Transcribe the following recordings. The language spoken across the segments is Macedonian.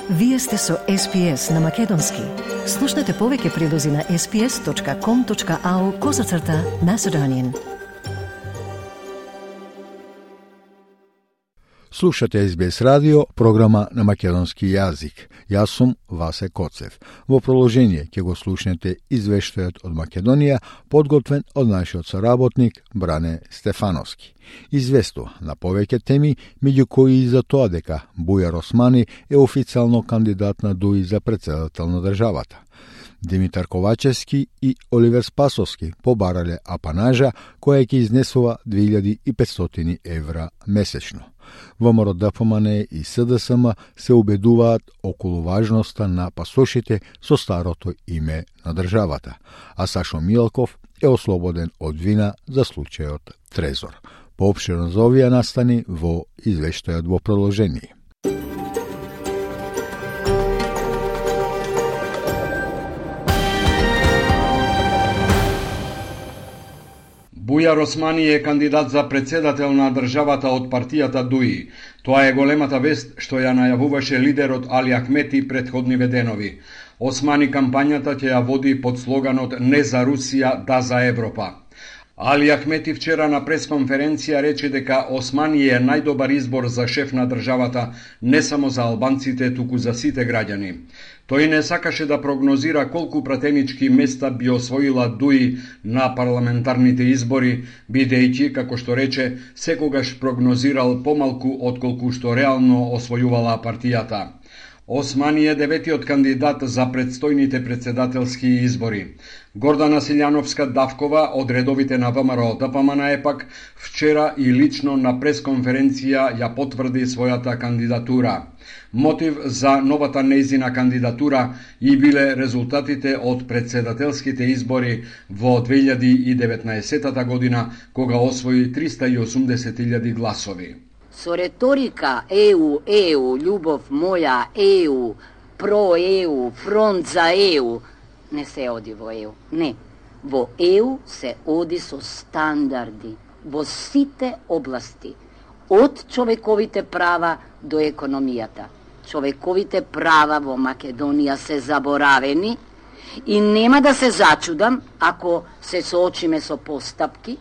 Вие сте со SPS на Македонски. Слушнете повеќе прилози на sps.com.au/Macedonian. Слушате SBS радио, програма на македонски јазик. Јас сум Васе Коцев. Во продолжение ќе го слушнете извештајот од Македонија, подготвен од нашиот соработник Бране Стефановски. Известува на повеќе теми, меѓу кои и за тоа дека Бујар Османи е официјално кандидат на ДУИ за председател на државата. Димитар Ковачевски и Оливер Спасовски побарале апанажа која ќе изнесува 2500 евра месечно. ВМРО ДПМН и СДСМ се убедуваат околу важноста на пасошите со старото име на државата, а Сашо Милков е ослободен од вина за случајот Трезор. Поопширно за овие настани во извештајот во продолжение. Бујар Османи е кандидат за председател на државата од партијата ДУИ. Тоа е големата вест што ја најавуваше лидерот Али Ахмети претходни денови. Османи кампањата ќе ја води под слоганот "Не за Русија, да за Европа". Али Ахмети вчера на пресконференција рече дека Османи е најдобар избор за шеф на државата не само за албанците, туку за сите граѓани. Тој не сакаше да прогнозира колку пратенички места би освоила ДУИ на парламентарните избори, бидејќи, како што рече, секогаш прогнозирал помалку отколку што реално освојувала партијата. Османи е деветиот кандидат за предстојните председателски избори. Гордана Силјановска-Давкова од редовите на ВМРО ДПМН пак вчера и лично на пресконференција ја потврди својата кандидатура. Мотив за новата нејзина кандидатура и биле резултатите од председателските избори во 2019 година, кога освои 380.000 гласови. Со реторика ЕУ, љубов моја, ЕУ, про ЕУ, фронт за ЕУ, не се оди во ЕУ. Не, во ЕУ се оди со стандарди во сите области, од човековите права до економијата. Човековите права во Македонија се заборавени и нема да се зачудам ако се соочиме со постапки.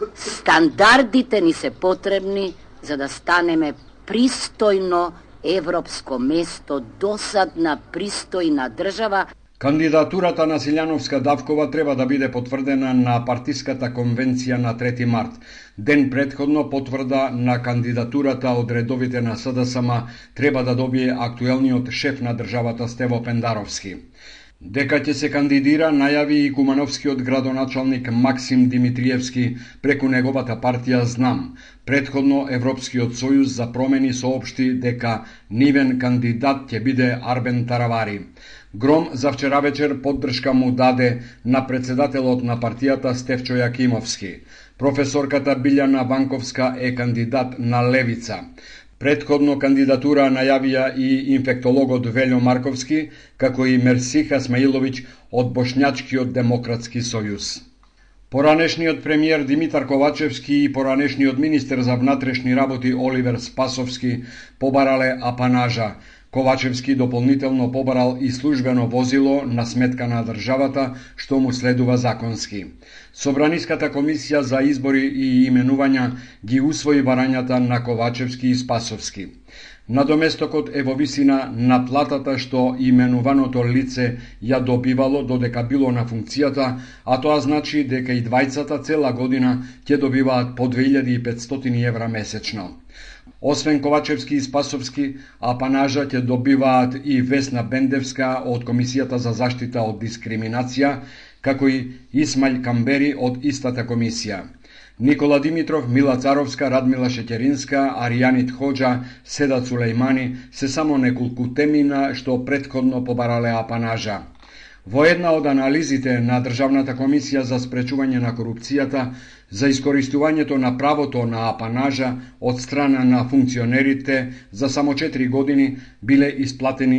Стандардите ни се потребни за да станеме пристојно европско место, досадна пристојна држава. Кандидатурата на Силјановска-Давкова треба да биде потврдена на партиската конвенција на 3 март. Ден предходно потврда на кандидатурата од редовите на СДСМ треба да добие актуелниот шеф на државата Стево Пендаровски. Дека ќе се кандидира најави и кумановскиот градоначалник Максим Димитриевски преку неговата партија Знам. Предходно Европскиот сојуз за промени соопшти дека нивен кандидат ќе биде Арбен Таравари. Гром за вчера вечер поддршка му даде на председателот на партијата Стефчо Јакимовски. Професорката Билјана Банковска е кандидат на Левица. Предходно кандидатура најавија и инфектологот Велјо Марковски, како и Мерсиха Смаиловиќ од Бошњачкиот демократски сојуз. Поранешниот премиер Димитар Ковачевски и поранешниот министер за внатрешни работи Оливер Спасовски побарале апанажа. Ковачевски дополнително побарал и службено возило на сметка на државата, што му следува законски. Собраниската комисија за избори и именувања ги усвои барањата на Ковачевски и Спасовски. Надоместокот е во висина на платата што именуваното лице ја добивало додека било на функцијата, а тоа значи дека и двајцата цела година ќе добиваат по 2500 евра месечно. Освен Ковачевски и Спасовски, апанажа ќе добиваат и Весна Бендевска од Комисијата за заштита од дискриминација, како и Исмајл Камбери од истата комисија. Никола Димитров, Мила Царовска, Радмила Шеќеринска, Аријанит Хоџа, Седат Сулејмани се само неколку темина што претходно побарале апанажа. Во една од анализите на Државната комисија за спречување на корупцијата, за искористувањето на правото на апанажа од страна на функционерите за само 4 години биле исплатени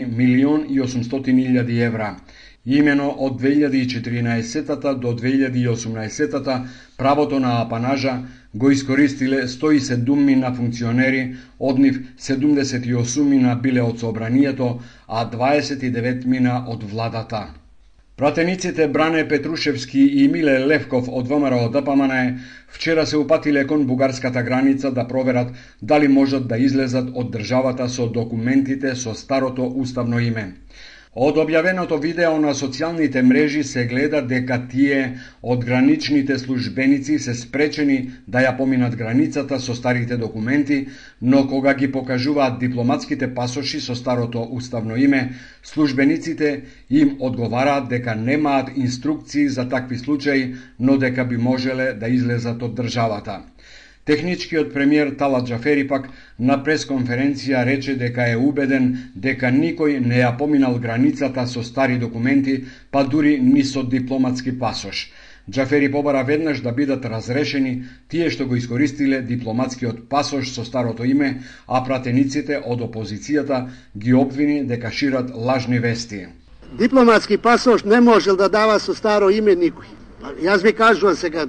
1.800.000 евра. Имено од 2014 до 2018 правото на апанажа го искористиле 107 функционери, од нив 78 биле од собранието, а 29 од владата. Пратениците Бране Петрушевски и Миле Левков од ВМРО ДПМНЕ вчера се упатиле кон бугарската граница да проверат дали можат да излезат од државата со документите со старото уставно име. Од објавеното видео на социјалните мрежи се гледа дека тие од граничните службеници се спречени да ја поминат границата со старите документи, но кога ги покажуваат дипломатските пасоши со старото уставно име, службениците им одговараат дека немаат инструкции за такви случаи, но дека би можеле да излезат од државата. Техничкиот премиер Талат Џафери пак на пресконференција рече дека е убеден дека никој не ја поминал границата со стари документи, па дури ни со дипломатски пасош. Џафери побара веднаш да бидат разрешени тие што го искористиле дипломатскиот пасош со старото име, а пратениците од опозицијата ги обвини дека шират лажни вести. Дипломатски пасош не можел да дава со старо име никој. Јас ви кажувам сега,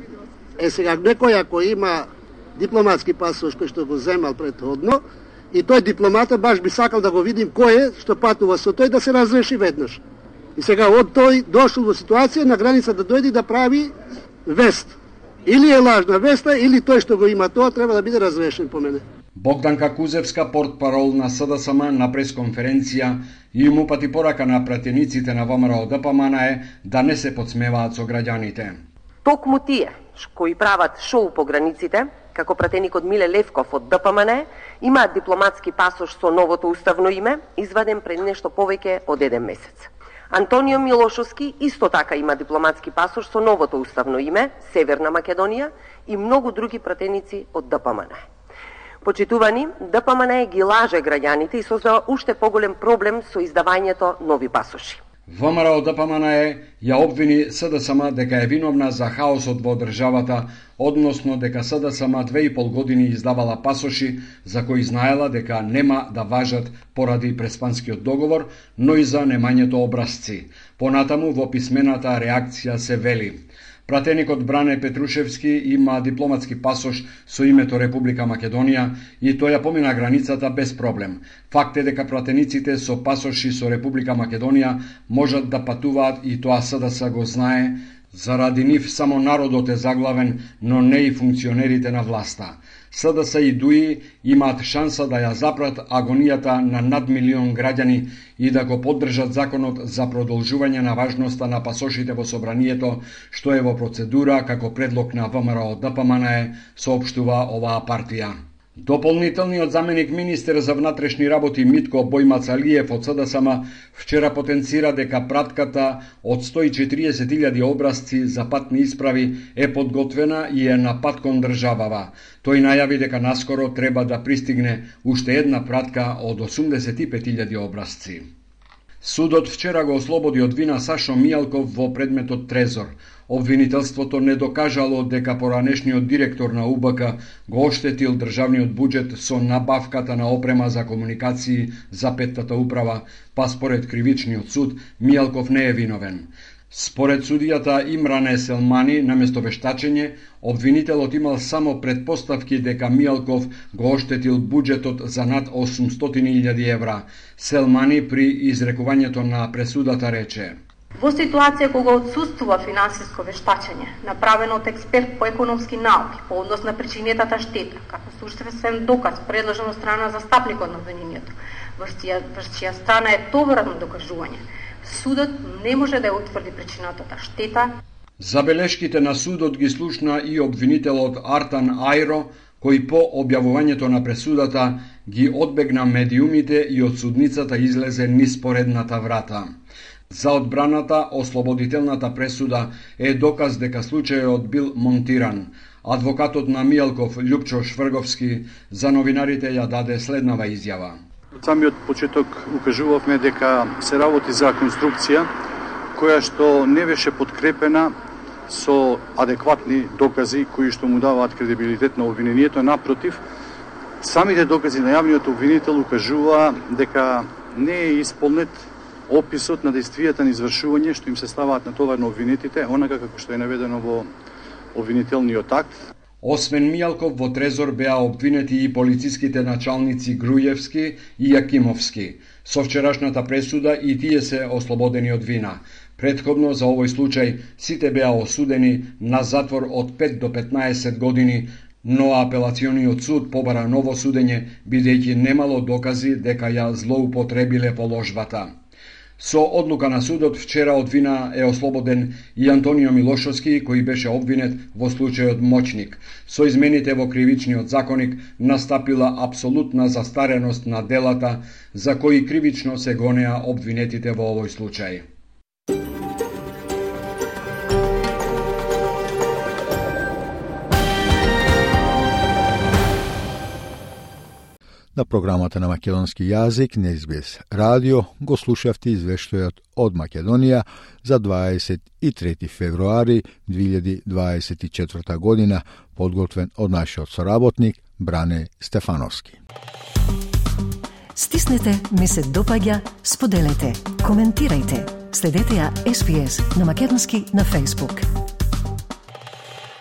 некој ако има дипломатски пасош кој што го земал претходно и тој дипломата баш би сакал да го видим кој е што патува со тој да се разреши веднаш. И сега од тој дошол во ситуација на граница да дојде да прави вест. Или е лажна веста, или тој што го има тоа треба да биде разрешен по мене. Богданка Кузевска, портпарол на СДСМ, на пресконференција и му пати порака на пратениците на ВМРО ДПМНЕ да не се подсмеваат со граѓаните. Токму тие кои прават шоу по границите, како пратеникот Миле Левков од ДПМНЕ, имаат дипломатски пасош со новото уставно име, изваден пред нешто повеќе од 1 месец. Антонио Милошовски исто така има дипломатски пасош со новото уставно име, Северна Македонија, и многу други пратеници од ДПМНЕ. Почитувани, ДПМНЕ ги лаже граѓаните и создава уште поголем проблем со издавањето нови пасоши. ВМРО ДПМНЕ ја обвини СДСМ дека е виновна за хаосот во државата, односно дека СДСМ 2,5 години издавала пасоши за кои знаела дека нема да важат поради преспанскиот договор, но и за немањето образци. Понатаму во писмената реакција се вели: пратеникот Бране Петрушевски има дипломатски пасош со името Република Македонија и тој ја помина границата без проблем. Факт е дека пратениците со пасоши со Република Македонија можат да патуваат и тоа СДС го знае. Заради нив само народот е заглавен, но не и функционерите на власта. СДС и ДУИ имаат шанса да ја запрат агонијата на над милион граѓани и да го поддржат законот за продолжување на важноста на пасошите во собранието, што е во процедура како предлог на ВМРО ДПМНЕ, соопштува оваа партија. Дополнителниот заменик министер за внатрешни работи Митко Бојмацалиев од СДСМ вчера потенцира дека пратката од 140.000 образци за патни исправи е подготвена и е на пат кон државава. Тој најави дека наскоро треба да пристигне уште една пратка од 85.000 образци. Судот вчера го ослободи од вина Сашо Мијалков во предметот Трезор. Обвинителството не докажало дека поранешниот директор на УБК го оштетил државниот буџет со набавката на опрема за комуникации за петтата управа, па според кривичниот суд Мијалков не е виновен. Според судијата Имране Селмани, наместо вештачење, обвинителот имал само предпоставки дека Мијалков го оштетил буџетот за над 800.000 евра. Селмани при изрекувањето на пресудата рече: во ситуација кога отсуствува финансиско вештачење, направено од експерт по економски науки по однос на причинетата штета, како суштествен доказ предложен од страна застапникот на обвинението, врз чија страна е товарно докажување, судот не може да ја утврди причинатата штета. Забелешките на судот ги слушна и обвинителот Артан Ајро, кој по објавувањето на пресудата ги одбегна медиумите и од судницата излезе низ поредната врата. За одбраната, ослободителната пресуда е доказ дека случајот бил монтиран. Адвокатот на Мијалков, Љупчо Шврговски, за новинарите ја даде следнава изјава. Од самиот почеток укажувавме дека се работи за конструкција која што не беше подкрепена со адекватни докази кои што му даваат кредибилитет на обвинението. Напротив, самите докази на јавниот обвинител укажува дека не е исполнет описот на действијата на извршување што им се ставаат на товар на обвинетите, онака како што е наведено во обвинителниот акт. Освен Мијалков, во Трезор беа обвинети и полициските началници Грујевски и Јакимовски. Со вчерашната пресуда и тие се ослободени од вина. Претходно за овој случај сите беа осудени на затвор од 5 до 15 години, но апелациониот суд побара ново судење, бидејќи немало докази дека ја злоупотребиле положбата. Со одлука на судот вчера од вина е ослободен и Антонио Милошовски, кој беше обвинет во случајот Моќник. Со измените во кривичниот законник настапила апсолутна застареност на делата за кои кривично се гонеа обвинетите во овој случај. На програмата на македонски јазик на СБС радио го слушавте извештајот од Македонија за 23 февруари 2024 година, подготвен од нашиот соработник Бране Стефановски. Стиснете, ми се допаѓа, споделете, коментирајте. Следете ја SPS на македонски на Facebook.